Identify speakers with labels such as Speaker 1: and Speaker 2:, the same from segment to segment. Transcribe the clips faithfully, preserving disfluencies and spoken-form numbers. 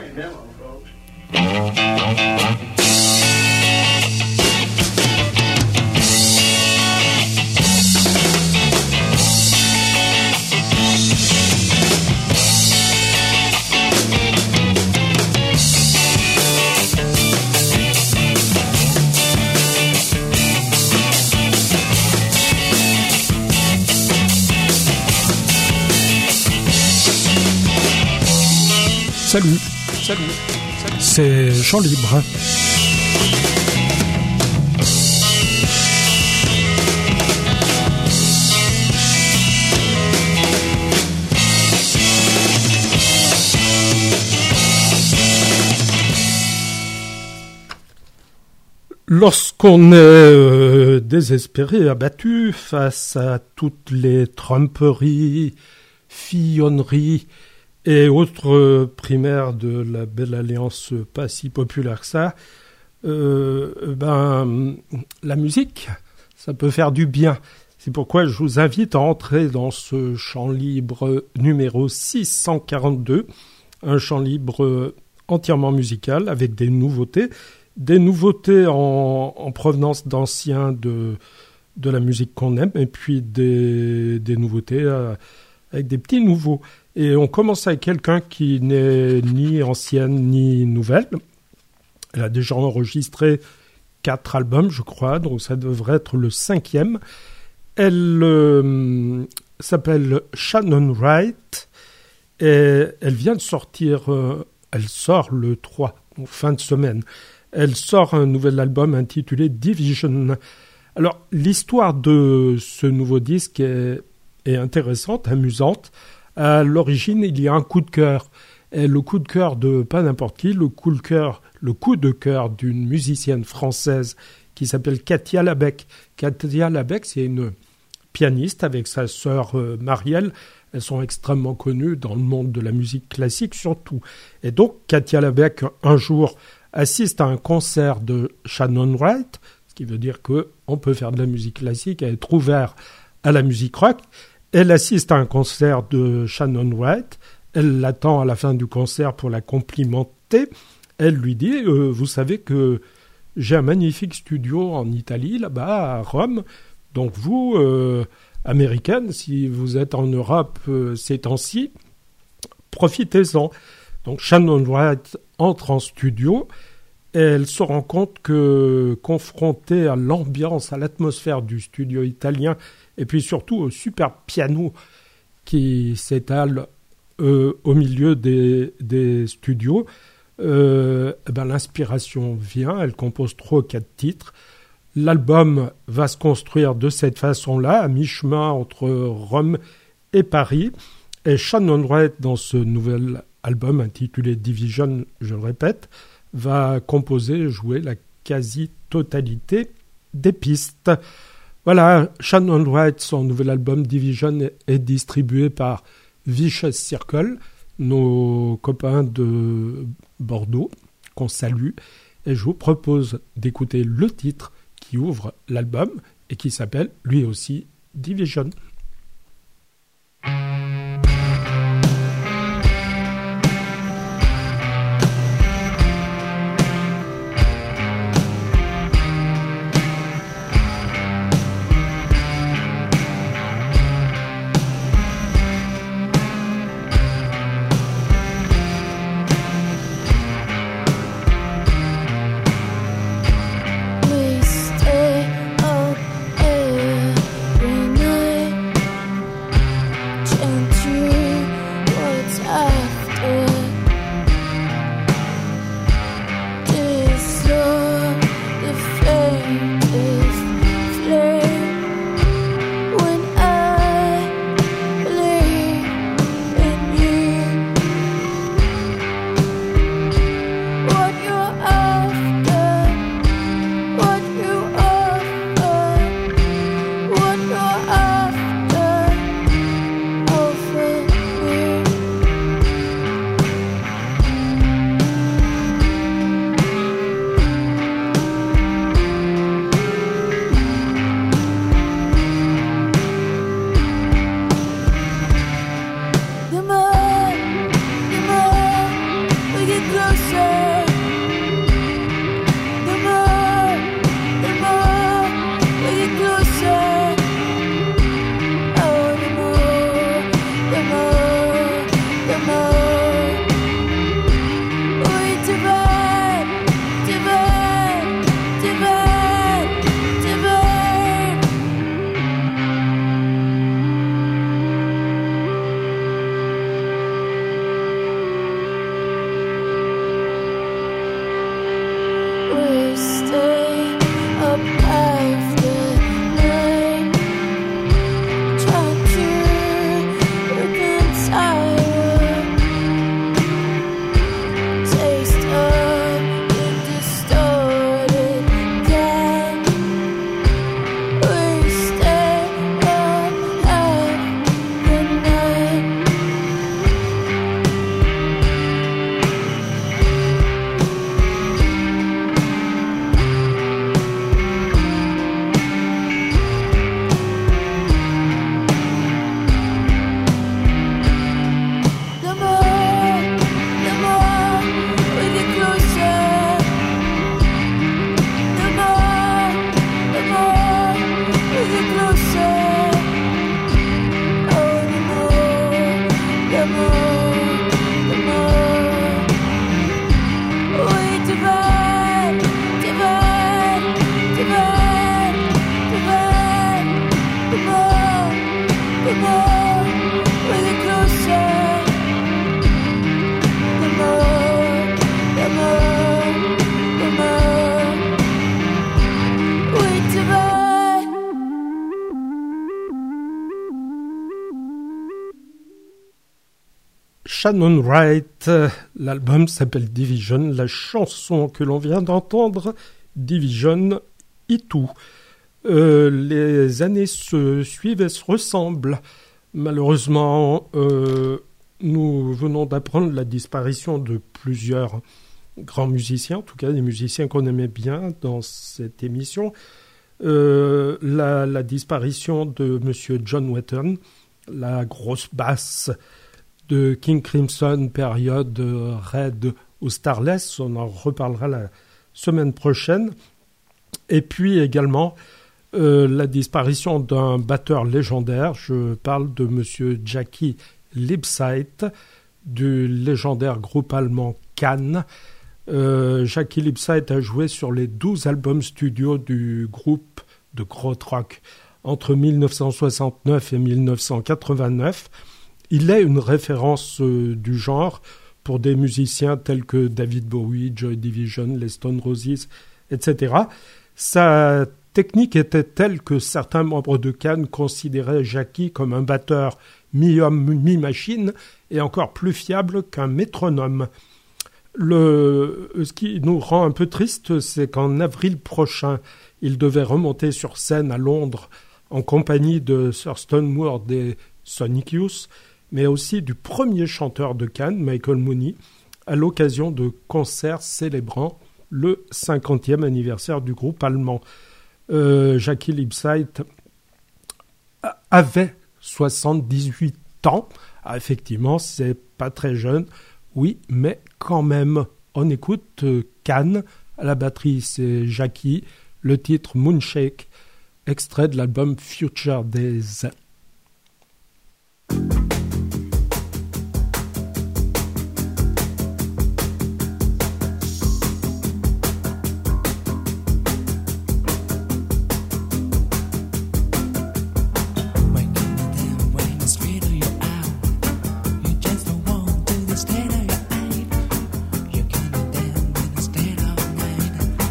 Speaker 1: Salut, salut, salut. C'est Chant Libre. Lorsqu'on est euh, désespéré, abattu face à toutes les tromperies, fillonneries et autres primaires de la belle alliance pas si populaire que ça, euh, ben, la musique, ça peut faire du bien. C'est pourquoi je vous invite à entrer dans ce chant libre numéro six cent quarante-deux, un chant libre entièrement musical avec des nouveautés, des nouveautés en, en provenance d'anciens de, de la musique qu'on aime, et puis des, des nouveautés euh, avec des petits nouveaux. Et on commence avec quelqu'un qui n'est ni ancienne ni nouvelle. Elle a déjà enregistré quatre albums, je crois, donc ça devrait être le cinquième. Elle euh, s'appelle Shannon Wright et elle vient de sortir, euh, elle sort le trois, donc fin de semaine. Elle sort un nouvel album intitulé Division. Alors, l'histoire de ce nouveau disque est, est intéressante, amusante. À l'origine, il y a un coup de cœur. Et le coup de cœur de pas n'importe qui, le coup de cœur, le coup de cœur d'une musicienne française qui s'appelle Katia Labec. Katia Labec, c'est une pianiste avec sa sœur euh, Marielle. Elles sont extrêmement connues dans le monde de la musique classique surtout. Et donc, Katia Labec, un jour, assiste à un concert de Shannon Wright, ce qui veut dire qu'on peut faire de la musique classique et être ouvert à la musique rock. Elle assiste à un concert de Shannon Wright. Elle l'attend à la fin du concert pour la complimenter. Elle lui dit euh, « Vous savez que j'ai un magnifique studio en Italie, là-bas, à Rome. Donc vous, euh, américaine, si vous êtes en Europe euh, ces temps-ci, profitez-en. » Donc Shannon Wright entre en studio et elle se rend compte que, confrontée à l'ambiance, à l'atmosphère du studio italien, et puis surtout au super piano qui s'étale euh, au milieu des, des studios, euh, ben, l'inspiration vient, elle compose trois ou quatre titres. L'album va se construire de cette façon-là, à mi-chemin entre Rome et Paris. Et Shannon Wright, dans ce nouvel album intitulé Division, je le répète, va composer et jouer la quasi-totalité des pistes. Voilà, Shannon Wright, son nouvel album Division est distribué par Vicious Circle, nos copains de Bordeaux, qu'on salue. Et je vous propose d'écouter le titre qui ouvre l'album et qui s'appelle lui aussi Division.
Speaker 2: We stay up every night.
Speaker 1: Shannon Wright, l'album s'appelle Division, la chanson que l'on vient d'entendre, Division, Itu. Euh, les années se suivent et se ressemblent. Malheureusement, euh, nous venons d'apprendre la disparition de plusieurs grands musiciens, en tout cas des musiciens qu'on aimait bien dans cette émission. Euh, la, la disparition de Monsieur John Wetton, la grosse basse de King Crimson, période Red ou Starless, on en reparlera la semaine prochaine. Et puis également euh, la disparition d'un batteur légendaire, je parle de Monsieur Jackie Lipsyte, du légendaire groupe allemand Can. Euh, Jackie Lipsyte a joué sur les douze albums studio du groupe de krautrock entre mille neuf cent soixante-neuf et mille neuf cent quatre-vingt-neuf. Il est une référence euh, du genre pour des musiciens tels que David Bowie, Joy Division, les Stone Roses, et cetera. Sa technique était telle que certains membres de Can considéraient Jackie comme un batteur mi-homme, mi-machine et encore plus fiable qu'un métronome. Le, ce qui nous rend un peu triste, c'est qu'en avril prochain, il devait remonter sur scène à Londres en compagnie de Thurston Moore des Sonic Youth, mais aussi du premier chanteur de Can, Michael Mooney, à l'occasion de concerts célébrant le cinquantième anniversaire du groupe allemand. Euh, Jackie Lipsyte avait soixante-dix-huit ans. Ah, effectivement, c'est pas très jeune, oui, mais quand même. On écoute euh, Can, à la batterie c'est Jackie, le titre Moonshake, extrait de l'album Future Days.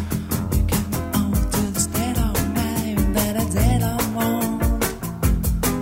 Speaker 2: Dead on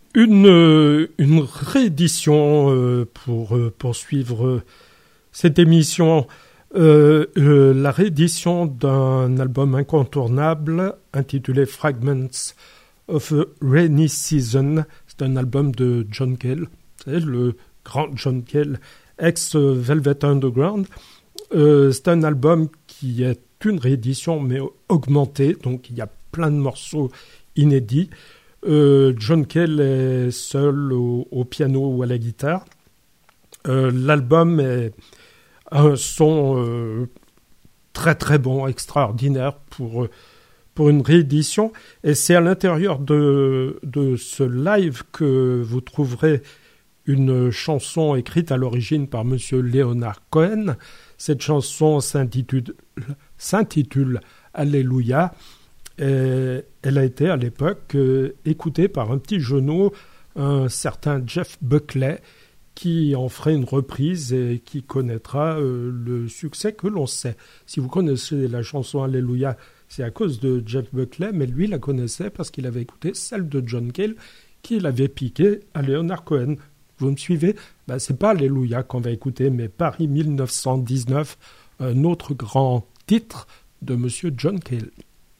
Speaker 1: Une, une réédition euh, pour euh, poursuivre euh, cette émission, euh, euh, la réédition d'un album incontournable intitulé Fragments of a Rainy Season. C'est un album de John Cale, vous savez, le grand John Cale, ex-Velvet Underground. Euh, c'est un album qui est une réédition mais augmentée, donc il y a plein de morceaux inédits. Euh, John Cale est seul au, au piano ou à la guitare. Euh, l'album est un son euh, très très bon, extraordinaire pour, pour une réédition. Et c'est à l'intérieur de, de ce live que vous trouverez une chanson écrite à l'origine par monsieur Leonard Cohen. Cette chanson s'intitule, s'intitule Alléluia. Et elle a été à l'époque euh, écoutée par un petit genou, un certain Jeff Buckley, qui en ferait une reprise et qui connaîtra euh, le succès que l'on sait. Si vous connaissez la chanson Alléluia, c'est à cause de Jeff Buckley, mais lui la connaissait parce qu'il avait écouté celle de John Cale, qui l'avait piquée à Leonard Cohen. Vous me suivez ? Ben, c'est pas Alléluia qu'on va écouter, mais Paris mille neuf cent dix-neuf, un autre grand titre de monsieur John Cale.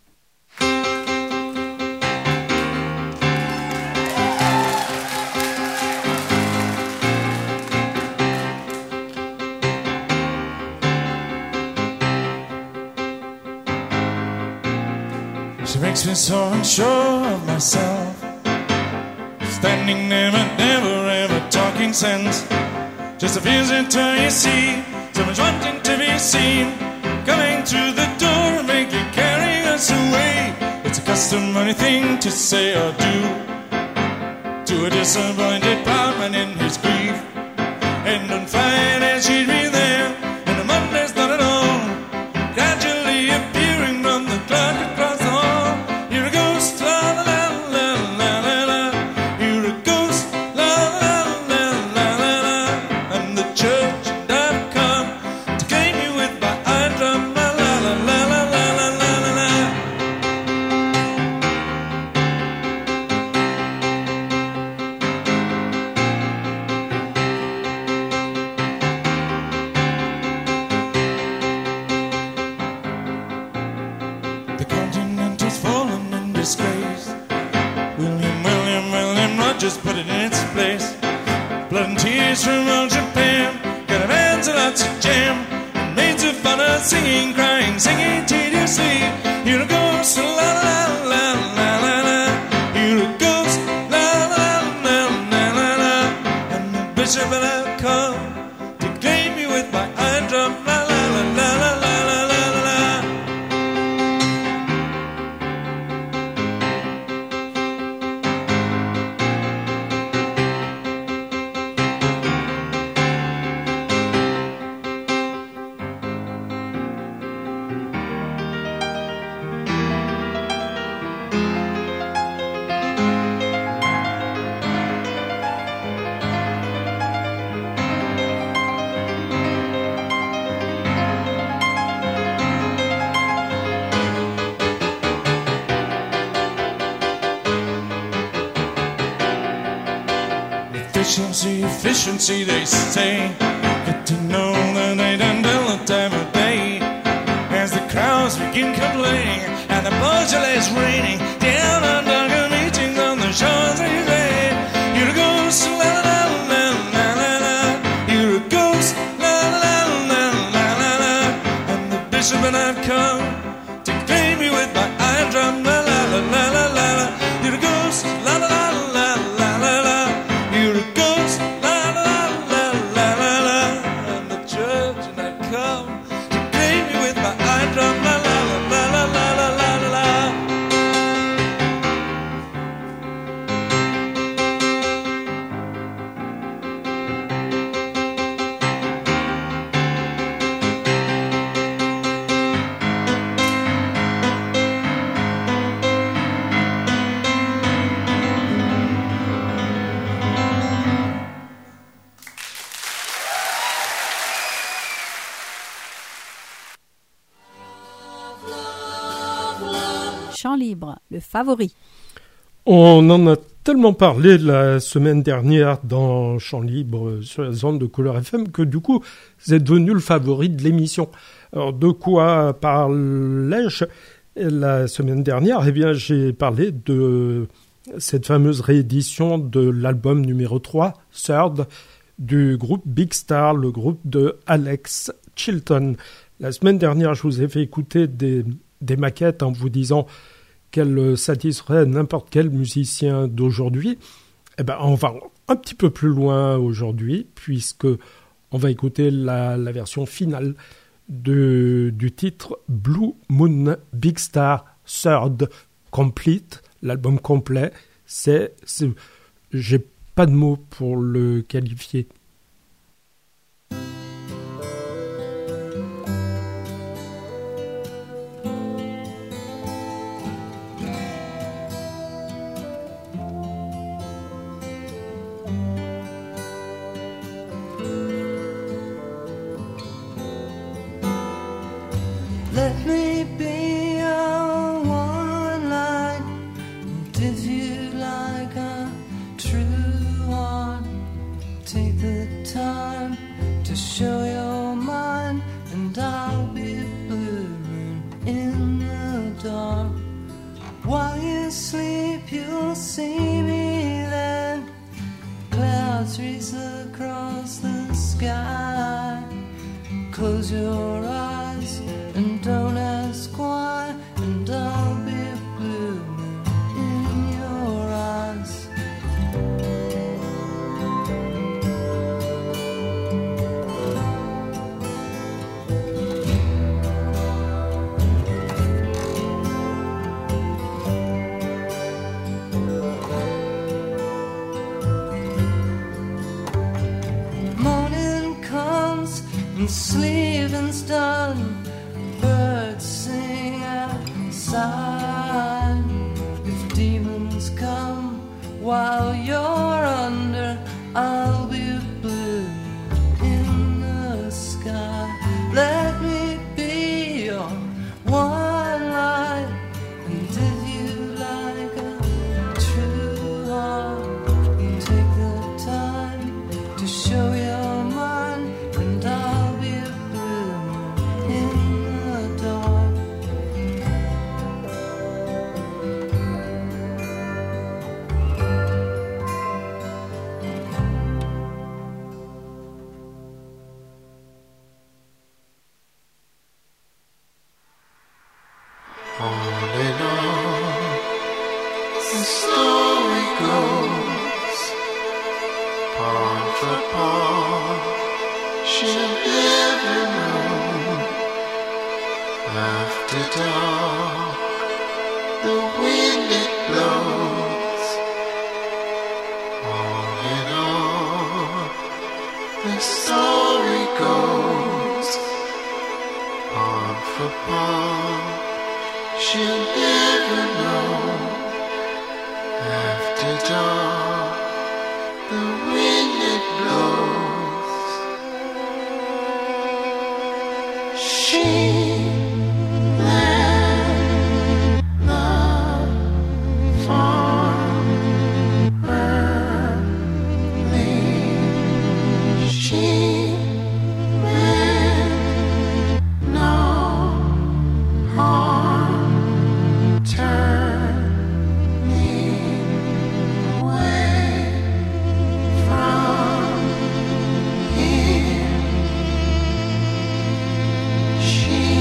Speaker 2: She makes me so unsure of myself, standing there but never ever talking sense. Just a visitor you see, so much wanting to be seen, coming through the door and making carrying us away. It's a customary thing to say or do to a disappointed barman in his grief. And on Friday she'd be there, and on Monday's not at all, gradually appearing from the clock across the hall. You're a ghost, la la la la la la la. You're a ghost, la la la la la la. And the church and I've come to claim you with my eye drum, la la la la la la la la la. The continent has fallen in disgrace. William, William, William Rogers put it in its place. Blood and tears from old Japan, caravans and lots of jam, and maids of honor singing, crying, singing tediously. You're a ghost, la la la la la la. You're a ghost, la la la la la la. And the bishop and I've come to claim you with my eye drum, la la la la la la la la la. Efficiency, efficiency, they say. Get to know the night until the time of day. As the crowds begin complaining and the Beaujolais is raining down on darker meetings on the Champs-Élysées. You're a ghost, la la la la la la. You're a ghost, la la la la la la. And the bishop and I've come to claim you with my iron drum, la la la la la la la. You're a ghost, la la la la la la la. You're a ghost, la la la la la la. And the church and I come to claim you with my iron drum, la la la la la la la la la.
Speaker 3: Chant libre, le favori.
Speaker 1: On en a tellement parlé la semaine dernière dans Chant Libre sur la zone de Couleur F M que du coup, c'est devenu le favori de l'émission. Alors, de quoi parlais-je la semaine dernière? Eh bien, j'ai parlé de cette fameuse réédition de l'album numéro trois, Third, du groupe Big Star, le groupe de Alex Chilton. La semaine dernière, je vous ai fait écouter des, des maquettes en vous disant qu'elles satisferaient n'importe quel musicien d'aujourd'hui. Eh ben, on va un petit peu plus loin aujourd'hui, puisque on va écouter la, la version finale de, du titre Blue Moon Big Star Third Complete, l'album complet. C'est, c'est, j'ai pas de mots pour le qualifier.
Speaker 3: Sleeping's done, birds sing outside. If demons come while you're under, I'll be blue in the sky. Let me be your one light, and if you like a true heart, take the time to show your mind, and I'll she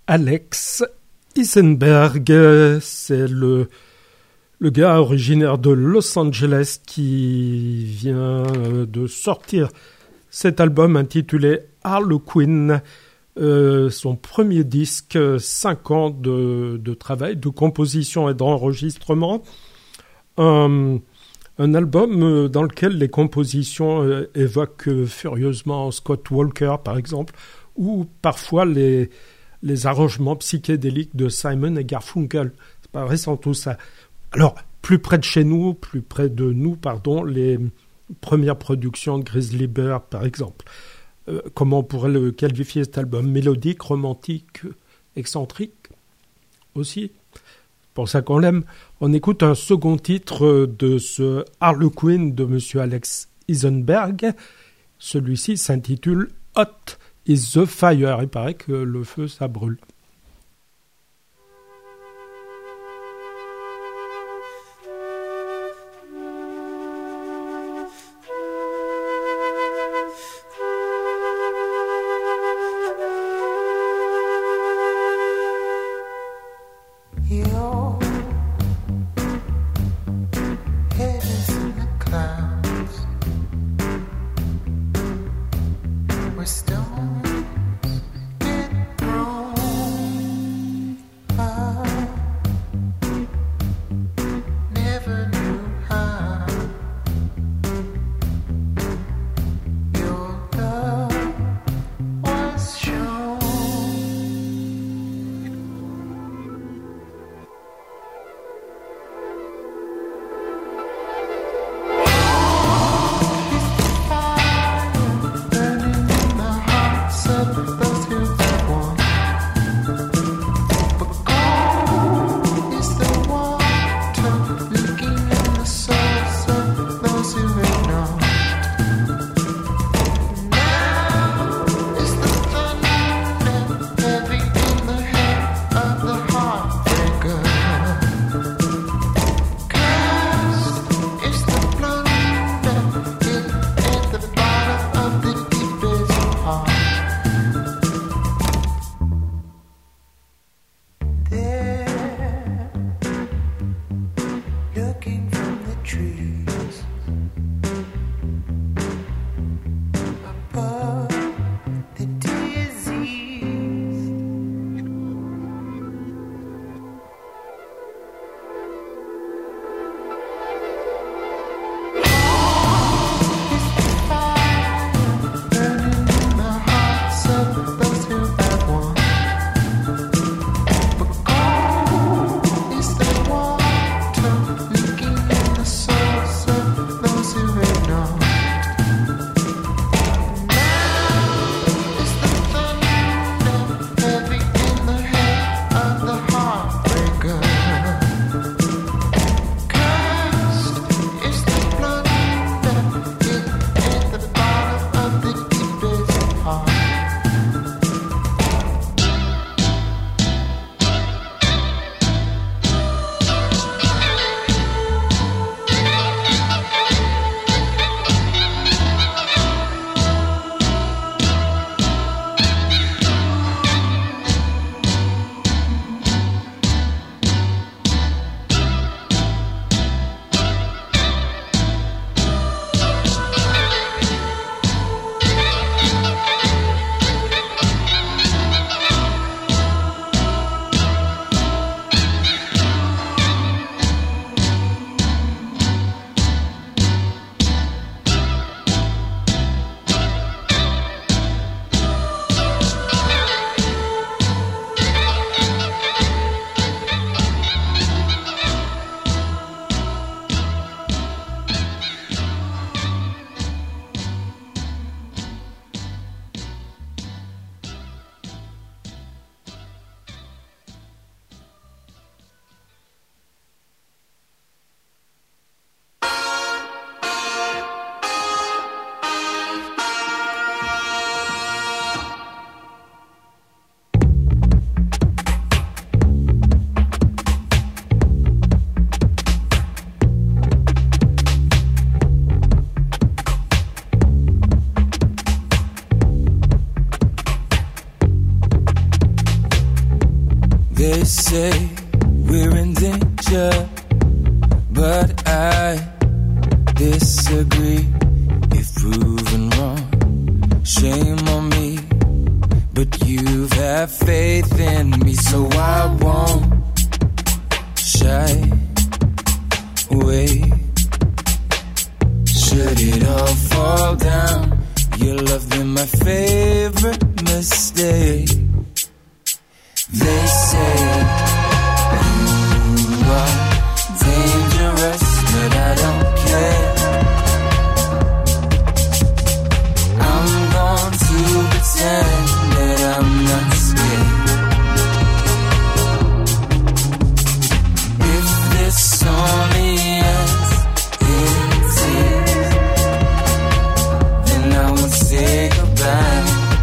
Speaker 1: Alex Eisenberg. C'est le, le gars originaire de Los Angeles qui vient de sortir cet album intitulé Harlequin. Euh, son premier disque, cinq ans de, de travail, de composition et d'enregistrement. Un, un album dans lequel les compositions évoquent furieusement Scott Walker, par exemple, ou parfois les, les arrangements psychédéliques de Simon et Garfunkel. C'est pas récent tout ça. Alors, plus près de chez nous, plus près de nous, pardon, les premières productions de Grizzly Bear, par exemple. Euh, comment on pourrait le qualifier, cet album? Mélodique, romantique, excentrique aussi. C'est pour ça qu'on l'aime. On écoute un second titre de ce Harlequin de M. Alex Eisenberg. Celui-ci s'intitule Hot is the Fire. Il paraît que le feu, ça brûle.
Speaker 4: So say we're in danger, but I disagree. If proven wrong, shame on me. But you've had faith in me, so I won't shy away. Should it all fall down, your love been my favorite mistake. They say you are dangerous, but I don't care. I'm going to pretend that I'm not scared. If this only ends in tears, then I won't say goodbye.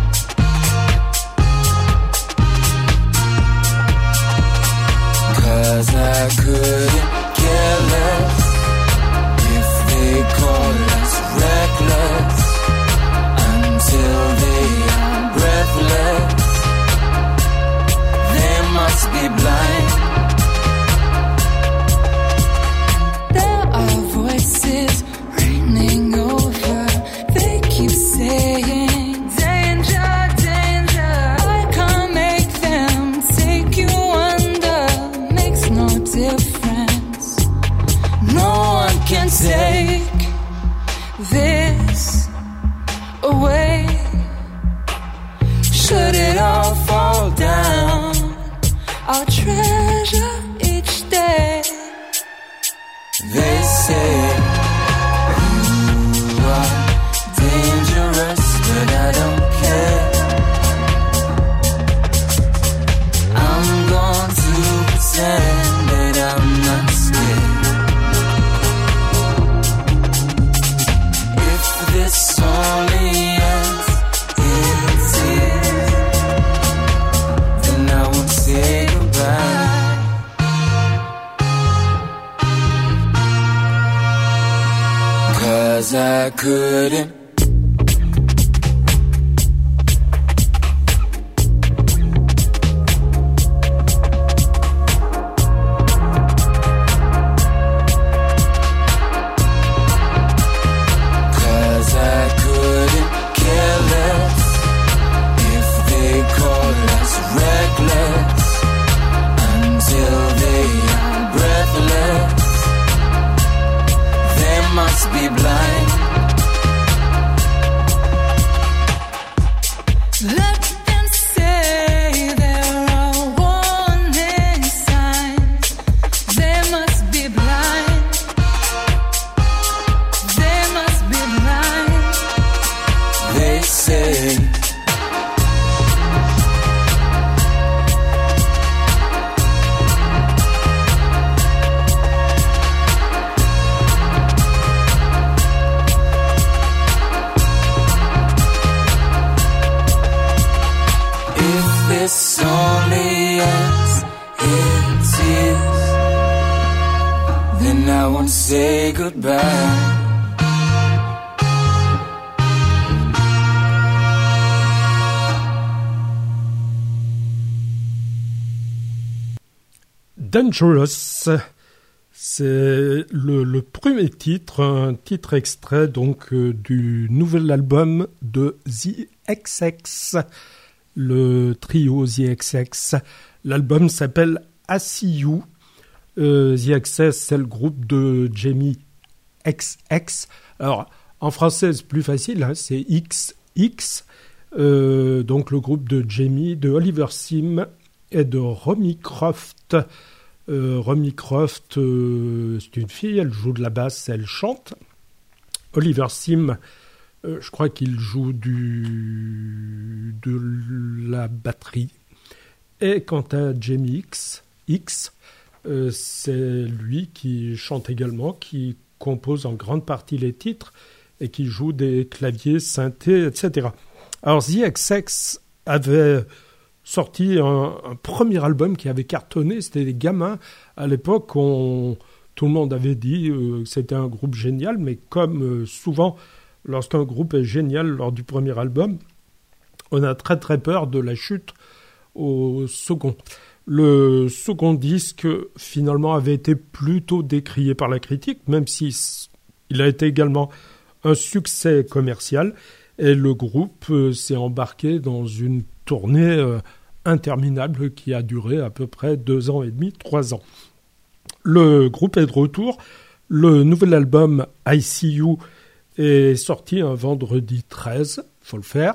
Speaker 4: Cause I couldn't care less if they call us reckless until they are breathless. They must be blind.
Speaker 5: There are voices raining over. They keep saying danger, danger. I can't make them take you under. Makes no difference. No one can take this away. Should it all fall down, I'll treasure each day.
Speaker 4: They say you are dangerous, but I don't care. I'm going to pretend that I'm not scared. If this only ends in tears, then I won't say goodbye. Cause I couldn't. Cause I couldn't care less if they call us reckless until they are breathless. They must be blind.
Speaker 5: Let them say there are warning signs. They must be blind. They must be blind.
Speaker 4: They say if this only ends in tears, then I won't say goodbye.
Speaker 1: Dangerous, c'est le, le premier titre, un titre extrait donc euh, du nouvel album de The X X, le trio The X X. L'album s'appelle I See You. Euh, The X X, c'est le groupe de Jamie X X. Alors, en français, c'est plus facile, hein, c'est X X. Euh, donc, le groupe de Jamie, de Oliver Sim et de Romy Croft. Euh, Romy Croft, euh, c'est une fille, elle joue de la basse, elle chante. Oliver Sim, euh, je crois qu'il joue du, de la batterie. Et quant à Jamie X, X euh, c'est lui qui chante également, qui compose en grande partie les titres et qui joue des claviers, synthés, et cetera. Alors, The X X avait sorti un, un premier album qui avait cartonné, c'était Les Gamins. À l'époque, on, tout le monde avait dit euh, que c'était un groupe génial, mais comme euh, souvent, lorsqu'un groupe est génial lors du premier album, on a très très peur de la chute au second. Le second disque, finalement, avait été plutôt décrié par la critique, même si il a été également un succès commercial. Et le groupe euh, s'est embarqué dans une tournée euh, interminable qui a duré à peu près deux ans et demi, trois ans. Le groupe est de retour. Le nouvel album I See You est sorti un vendredi treize, il faut le faire.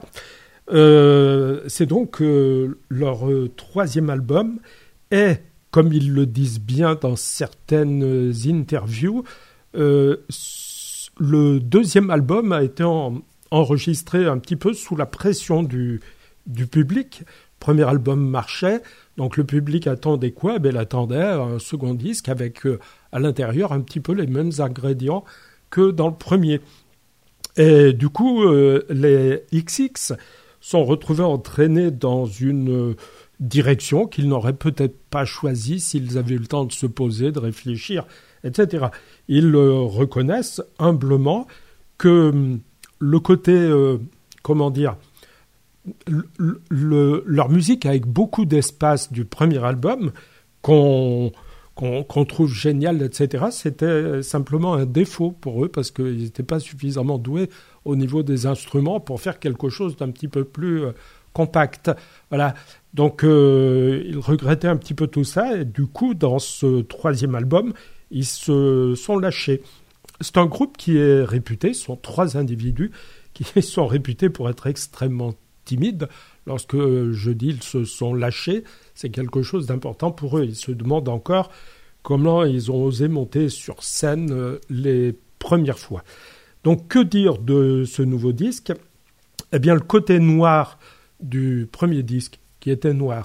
Speaker 1: Euh, c'est donc euh, leur euh, troisième album et, comme ils le disent bien dans certaines interviews, euh, le deuxième album a été en, enregistré un petit peu sous la pression du, du public. Le premier album marchait, donc le public attendait quoi ? Ben, il attendait un second disque avec euh, à l'intérieur un petit peu les mêmes ingrédients que dans le premier. Et du coup, euh, les X X sont retrouvés entraînés dans une direction qu'ils n'auraient peut-être pas choisie s'ils avaient eu le temps de se poser, de réfléchir, et cetera. Ils euh, reconnaissent humblement que le côté, euh, comment dire, le, le, leur musique avec beaucoup d'espace du premier album, qu'on, qu'on, qu'on trouve génial, et cetera, c'était simplement un défaut pour eux parce qu'ils n'étaient pas suffisamment doués au niveau des instruments pour faire quelque chose d'un petit peu plus euh, compact. Voilà. Donc, euh, ils regrettaient un petit peu tout ça et du coup, dans ce troisième album, ils se sont lâchés. C'est un groupe qui est réputé, ce sont trois individus qui sont réputés pour être extrêmement timides. Lorsque je dis ils se sont lâchés, c'est quelque chose d'important pour eux. Ils se demandent encore comment ils ont osé monter sur scène les premières fois. Donc, que dire de ce nouveau disque ? Eh bien, le côté noir du premier disque, qui était noir,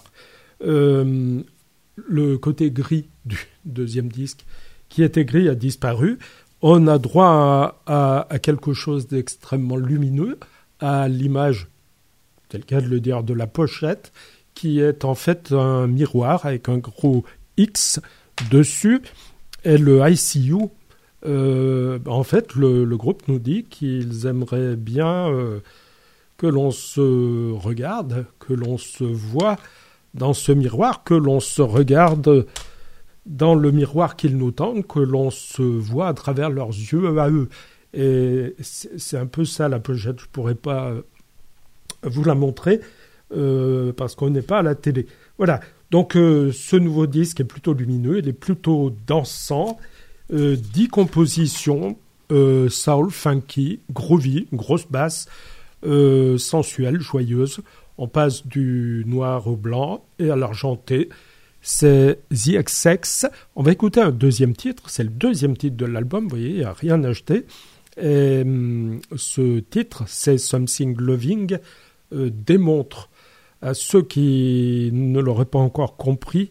Speaker 1: euh, le côté gris du deuxième disque, qui était gris, a disparu. On a droit à, à, à quelque chose d'extrêmement lumineux, à l'image, c'est le cas de le dire, de la pochette, qui est en fait un miroir avec un gros X dessus. Et le I See You, euh, en fait, le, le groupe nous dit qu'ils aimeraient bien euh, que l'on se regarde, que l'on se voit dans ce miroir, que l'on se regarde dans le miroir qu'ils nous tendent, que l'on se voit à travers leurs yeux à eux. Et c'est, c'est un peu ça la pochette. Je ne pourrais pas vous la montrer euh, parce qu'on n'est pas à la télé. Voilà. Donc euh, ce nouveau disque est plutôt lumineux, il est plutôt dansant. Euh, dix compositions, euh, soul, funky, groovy, grosse basse, euh, sensuelle, joyeuse. On passe du noir au blanc et à l'argenté. C'est The X X. On va écouter un deuxième titre. C'est le deuxième titre de l'album. Vous voyez, il n'y a rien acheté. Et hum, ce titre, c'est Something Loving, euh, démontre à ceux qui ne l'auraient pas encore compris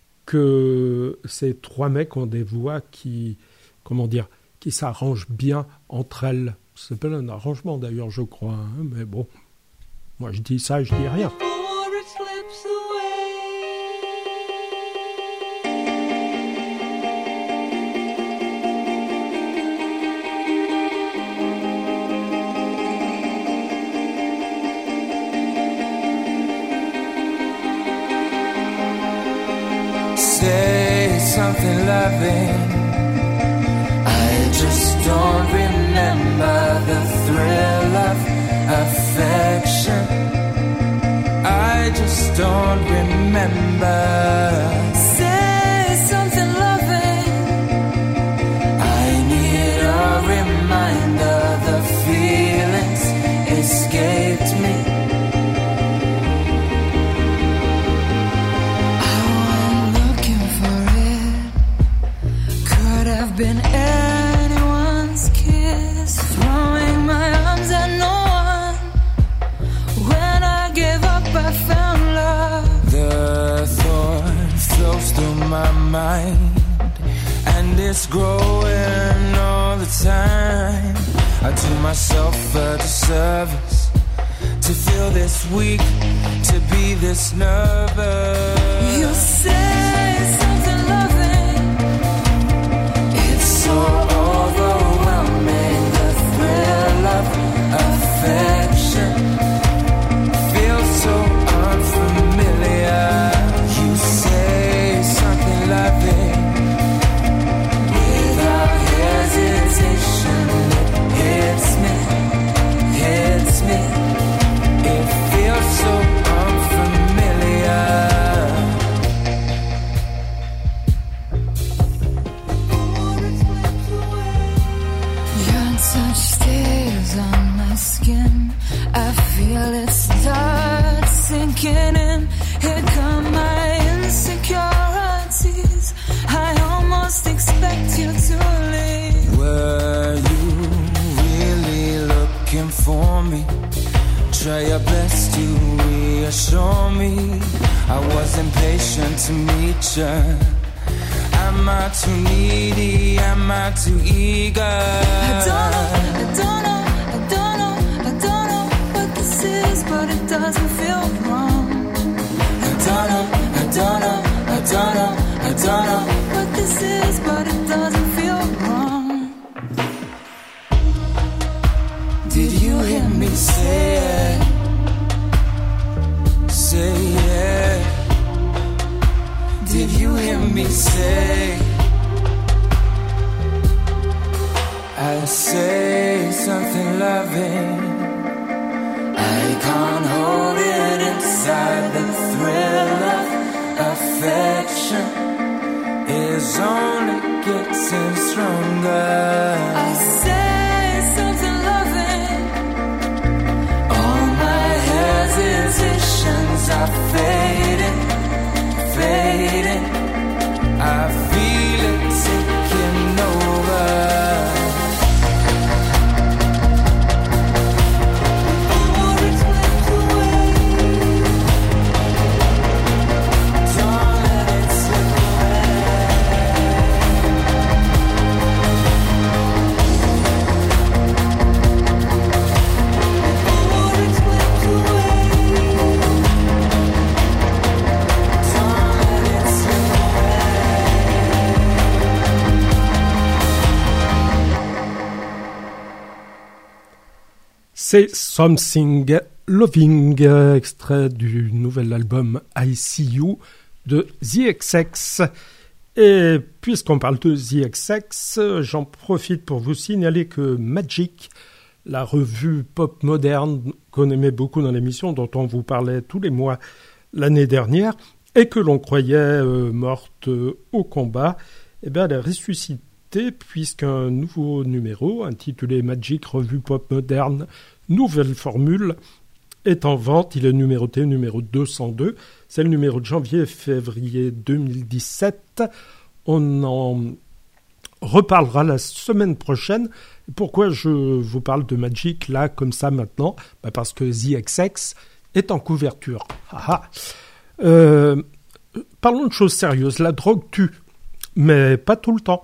Speaker 1: que ces trois mecs ont des voix qui, comment dire, qui s'arrangent bien entre elles. Ça s'appelle un arrangement d'ailleurs, je crois. Hein, mais bon, moi je dis ça, je dis rien.
Speaker 4: Say something loving. I just don't remember the thrill of affection. I just don't remember. Say something loving. I need a reminder. The feelings escaped me. Been anyone's kiss, throwing my arms at no one. When I gave up, I found love. The thought flows through my mind, and it's growing all the time. I do myself a disservice to feel this weak, to be this nervous. You say something loving. So overwhelming, the thrill of affection feels so unfamiliar. You say Such stares on my skin. I feel it start sinking in. Here come my insecurities. I almost expect you to leave.
Speaker 5: Were you really looking for me? Try your best to reassure me. I was impatient to meet you. Am I too needy? Am I too eager?
Speaker 4: I don't know, I don't know, I don't know, I don't know what this is, but it doesn't feel wrong.
Speaker 5: I don't know, I don't know, I don't know, I don't know
Speaker 4: what this is, but it doesn't feel wrong.
Speaker 5: Did you hear me say it? Say it. Did you hear me say? I say something loving. I can't hold it inside. The thrill of affection is only getting stronger.
Speaker 4: I say something loving.
Speaker 5: All my hesitations are fading, fading. I feel it taking over.
Speaker 1: C'est Something Loving, extrait du nouvel album I See You de The X X. Et puisqu'on parle de The X X, j'en profite pour vous signaler que Magic, la revue pop moderne qu'on aimait beaucoup dans l'émission, dont on vous parlait tous les mois l'année dernière, et que l'on croyait euh, morte euh, au combat, eh bien, elle est ressuscitée puisqu'un nouveau numéro, intitulé Magic, revue pop moderne, nouvelle formule, est en vente. Il est numéroté numéro deux cent deux. C'est le numéro de janvier-février deux mille dix-sept. On en reparlera la semaine prochaine. Pourquoi je vous parle de Magic là, comme ça, maintenant ? Bah parce que The X X est en couverture. Ah ah. Euh, parlons de choses sérieuses. La drogue tue, mais pas tout le temps.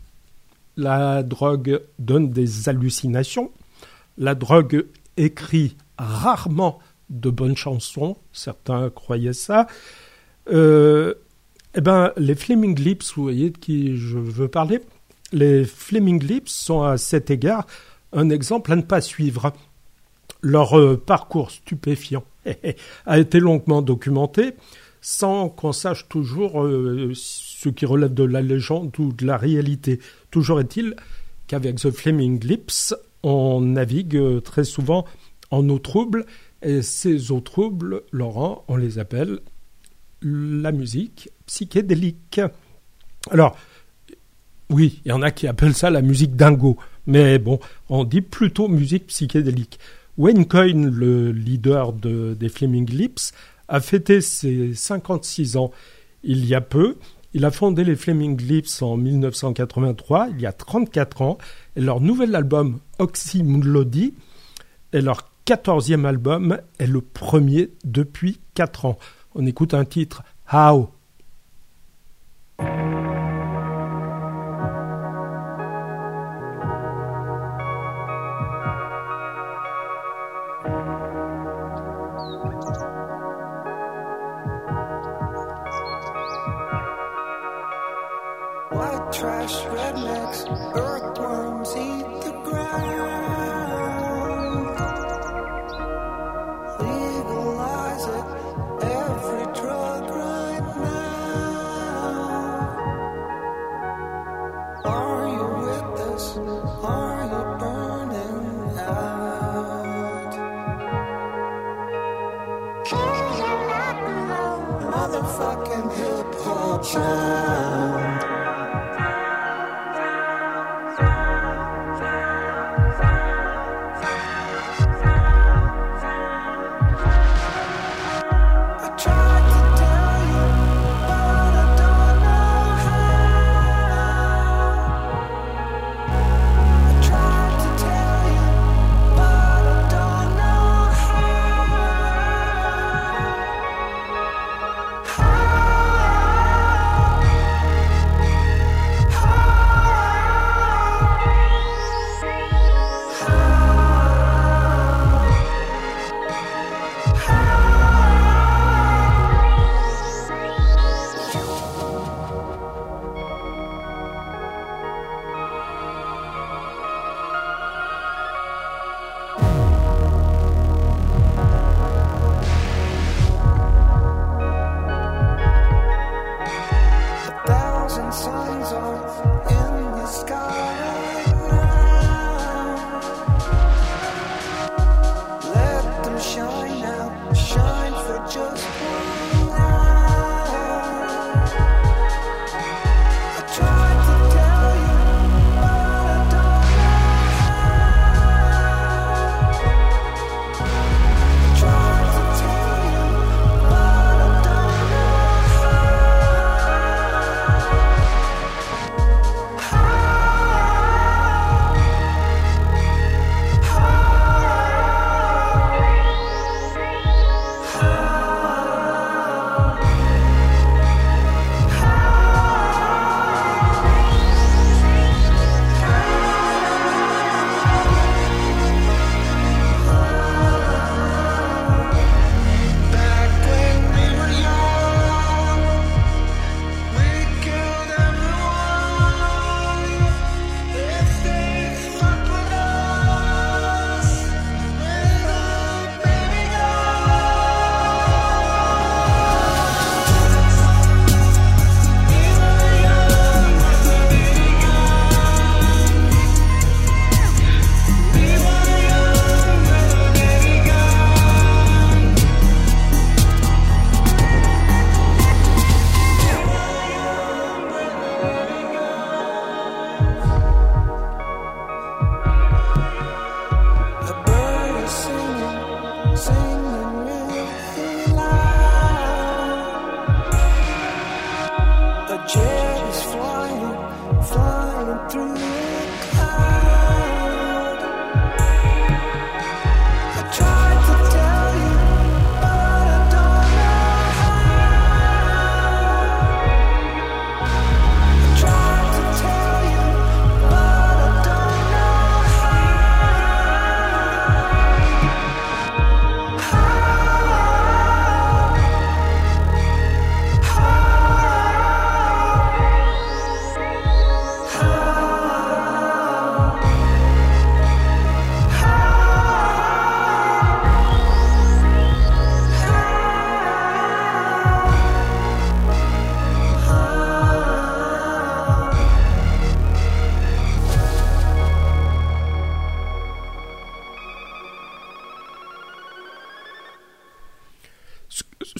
Speaker 1: La drogue donne des hallucinations. La drogue écrit rarement de bonnes chansons. Certains croyaient ça. Euh, eh ben, les Flaming Lips, vous voyez de qui je veux parler. Les Flaming Lips sont à cet égard un exemple à ne pas suivre. Leur euh, parcours stupéfiant a été longuement documenté, sans qu'on sache toujours euh, ce qui relève de la légende ou de la réalité. Toujours est-il qu'avec The Flaming Lips, on navigue très souvent en eau trouble, et ces eaux troubles, Laurent, on les appelle la musique psychédélique. Alors, oui, il y en a qui appellent ça la musique dingo, mais bon, on dit plutôt musique psychédélique. Wayne Coyne, le leader de, des Flaming Lips, a fêté ses cinquante-six ans il y a peu. Il a fondé les Flaming Lips en dix-neuf cent quatre-vingt-trois, il y a trente-quatre ans, et leur nouvel album Oxymolody est leur quatorzième album, est le premier depuis quatre ans. On écoute un titre, How.
Speaker 6: White trash, rednecks, earthworms eat the ground. Legalize it, every drug right now. Are you with us? Are you burning out? Motherfucking hip hop sound.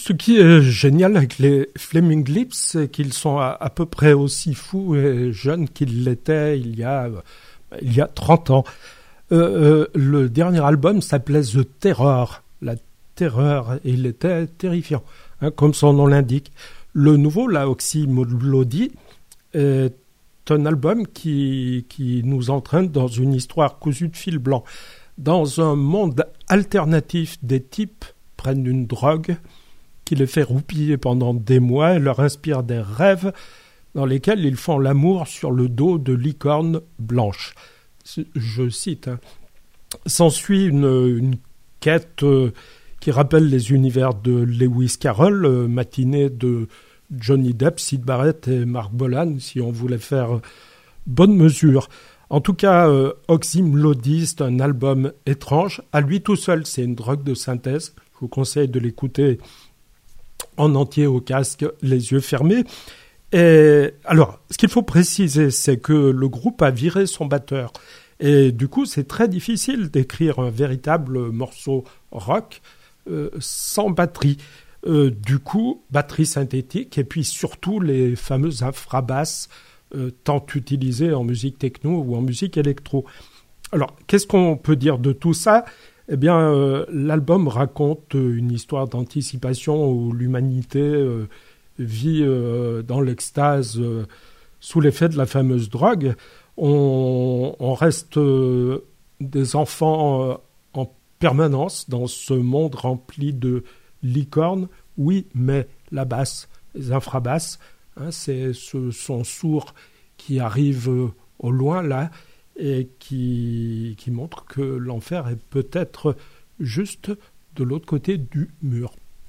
Speaker 1: Ce qui est génial avec les Flaming Lips, c'est qu'ils sont à, à peu près aussi fous et jeunes qu'ils l'étaient il y a, il y a trente ans. Euh, euh, le dernier album s'appelait The Terror, la terreur, et il était terrifiant, hein, comme son nom l'indique. Le nouveau, la Oxymolody, est un album qui, qui nous entraîne dans une histoire cousue de fil blanc. Dans un monde alternatif, des types prennent une drogue qui les fait roupiller pendant des mois et leur inspire des rêves dans lesquels ils font l'amour sur le dos de licornes blanches. Je cite, hein. S'ensuit une, une quête euh, qui rappelle les univers de Lewis Carroll, euh, matinée de Johnny Depp, Syd Barrett et Mark Bolan, si on voulait faire bonne mesure. En tout cas, euh, Oxymolody, c'est un album étrange. À lui tout seul, c'est une drogue de synthèse. Je vous conseille de l'écouter en entier au casque, les yeux fermés. Et alors, ce qu'il faut préciser, c'est que le groupe a viré son batteur. Et du coup, c'est très difficile d'écrire un véritable morceau rock euh, sans batterie. Euh, du coup, batterie synthétique et puis surtout les fameuses infrabasses euh, tant utilisées en musique techno ou en musique électro. Alors, qu'est-ce qu'on peut dire de tout ça ? Eh bien, euh, l'album raconte une histoire d'anticipation où l'humanité euh, vit euh, dans l'extase euh, sous l'effet de la fameuse drogue. On, on reste euh, des enfants euh, en permanence dans ce monde rempli de licornes. Oui, mais la basse, les infrabasses, hein, c'est ce son sourd qui arrive euh, au loin là, et qui, qui montre que l'enfer est peut-être juste de l'autre côté du mur.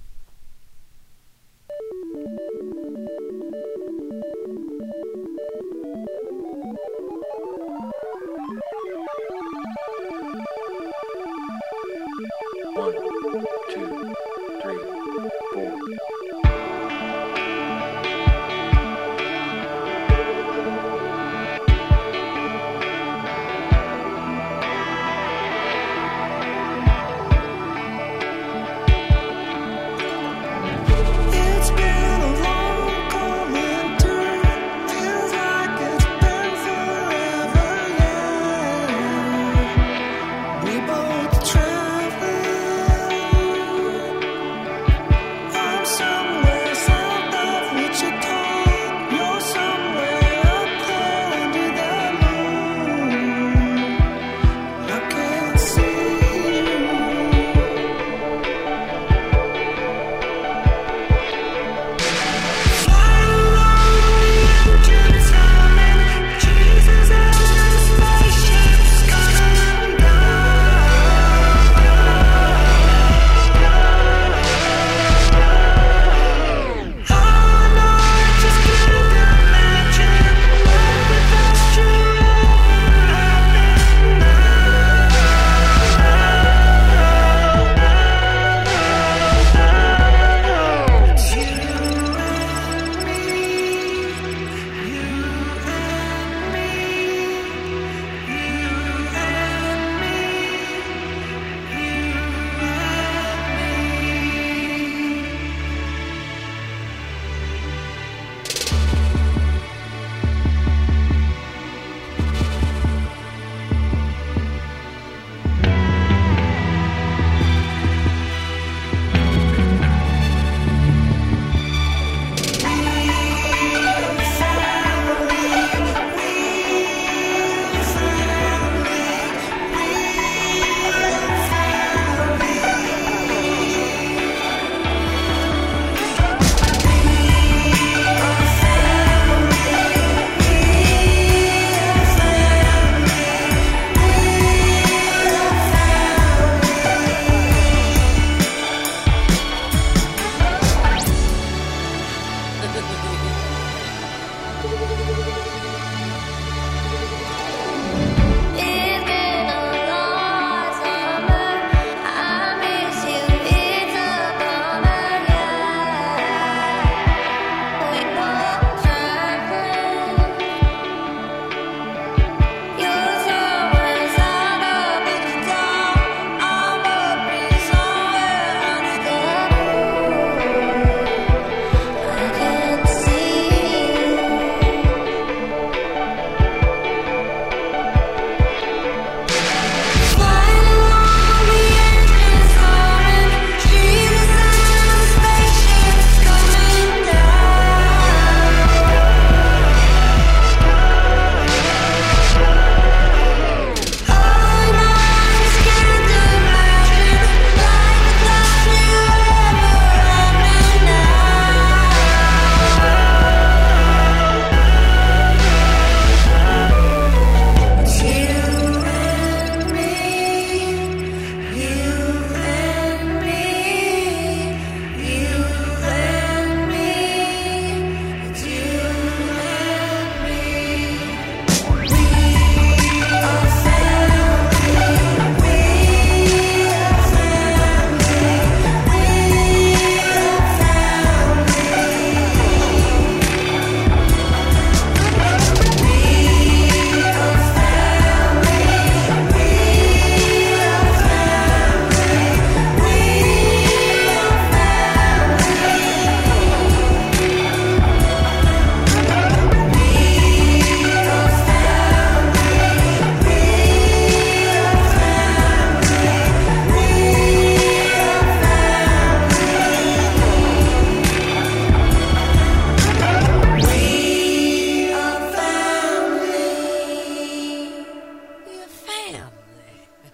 Speaker 7: One, two, three, four.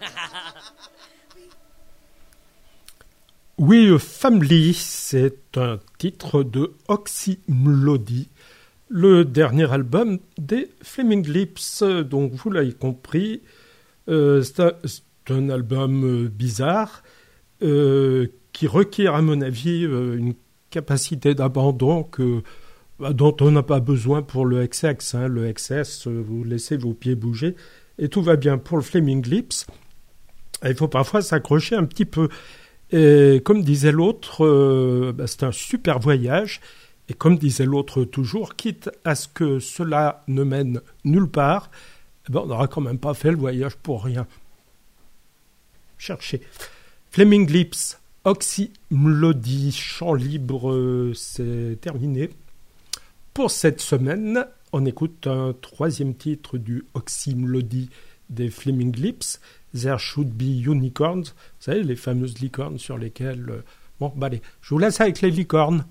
Speaker 1: Oui, Family, c'est un titre de Oxymlody, le dernier album des Flaming Lips. Donc vous l'avez compris, euh, c'est, un, c'est un album euh, bizarre euh, qui requiert à mon avis euh, une capacité d'abandon que, bah, dont on n'a pas besoin pour le X X. Hein. Le X S, euh, vous laissez vos pieds bouger et tout va bien. Pour le Flaming Lips, il faut parfois s'accrocher un petit peu. Et comme disait l'autre, euh, bah, c'est un super voyage. Et comme disait l'autre toujours, quitte à ce que cela ne mène nulle part, eh ben, on n'aura quand même pas fait le voyage pour rien. Cherchez. Flaming Lips, Oxymlody, chant libre, euh, c'est terminé. Pour cette semaine, on écoute un troisième titre du Oxymlody des Flaming Lips, There Should Be Unicorns. Vous savez, les fameuses licornes sur lesquelles... Euh, bon, bah allez, je vous laisse avec les licornes.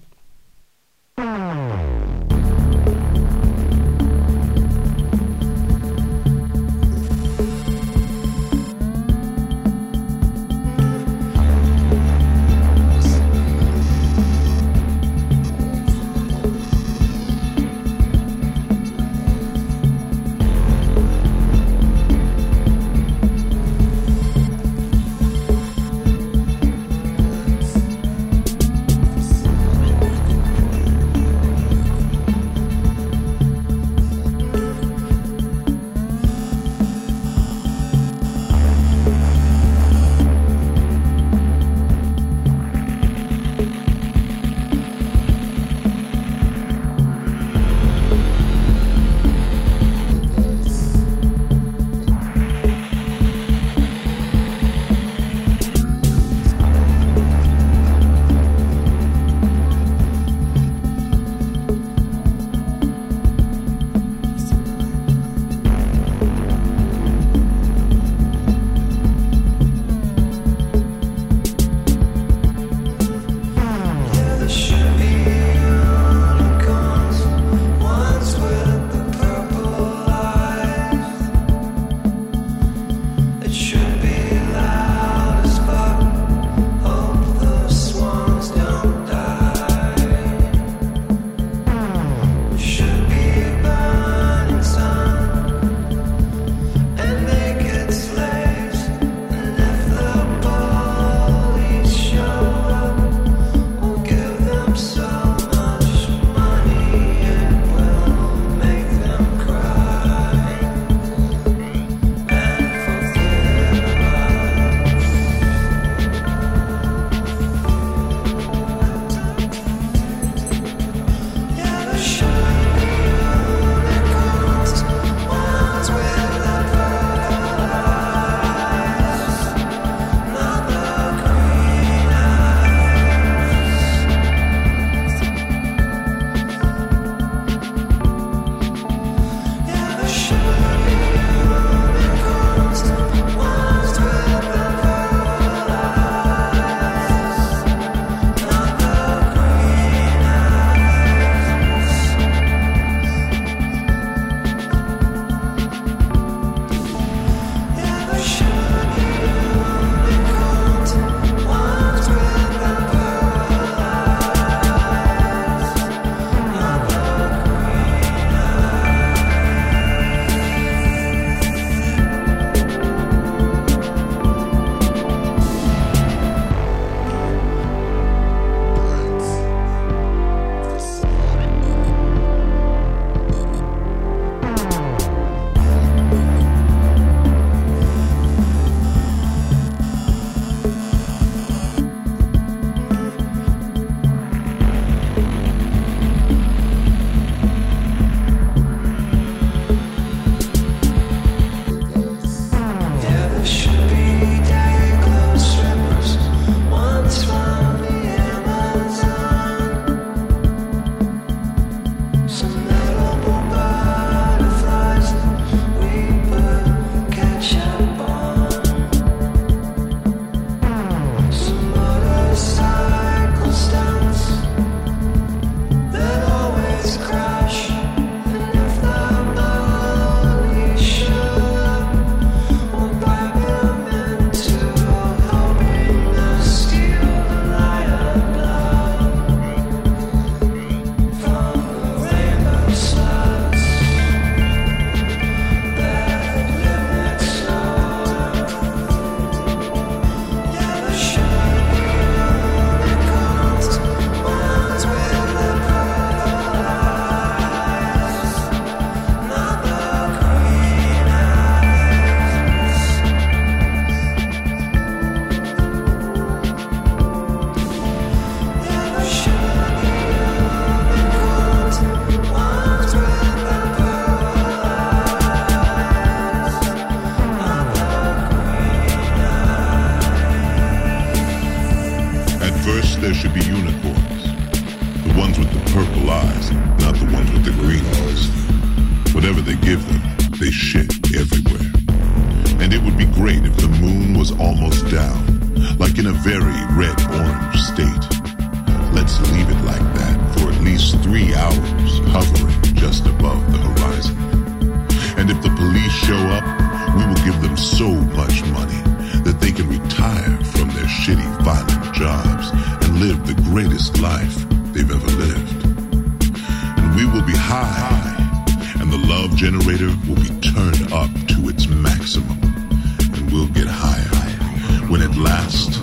Speaker 8: there should be unicorns. The ones with the purple eyes, not the ones with the green ones. Whatever they give them, they shit everywhere. And it would be great if the moon was almost down, like in a very red-orange state. Let's leave it like that for at least three hours, hovering just above the horizon. And if the police show up, we will give them so much money that they can retire from their shitty, violent jobs and live the greatest life they've ever lived. And we will be high, and the love generator will be turned up to its maximum. And we'll get higher when at last